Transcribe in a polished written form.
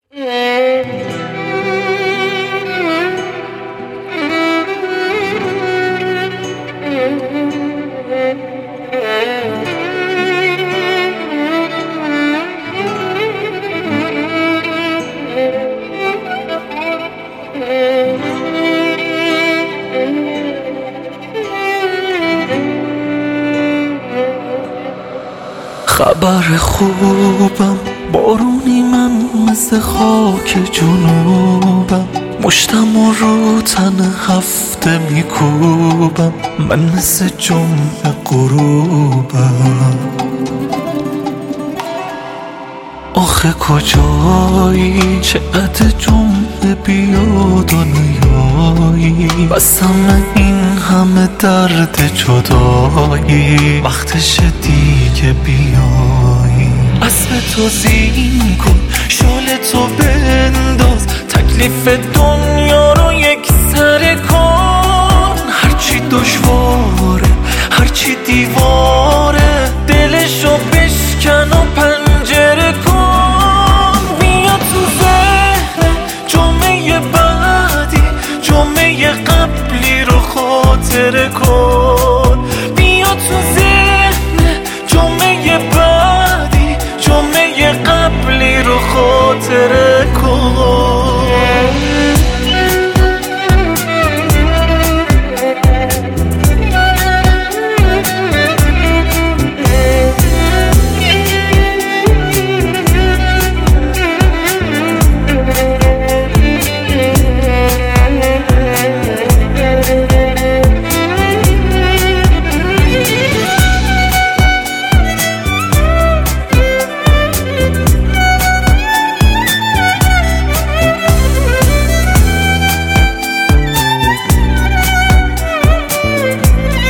خبر خوبم بارونی، من مثل خاک جنوبم، مشتم و رو تن هفته میکوبم، من مثل جمعه غروبم. آخه کجایی چه قد جمعه بیاد و نیایی، بسم این همه درد جدایی، وقتش دیگه بیایی. اسب تو زین کن، شال تو بنداز، تکلیف دنیا رو یک سره کن. هرچی دشواره، هرچی دیواره، دلشو بشکن و پنجره کن. بیا تو ذهن جمعه بعدی، جمعه قبلی رو خاطره کن. بیا تو ذهن جمعه بعدی، جمعه قبلی رو خاطره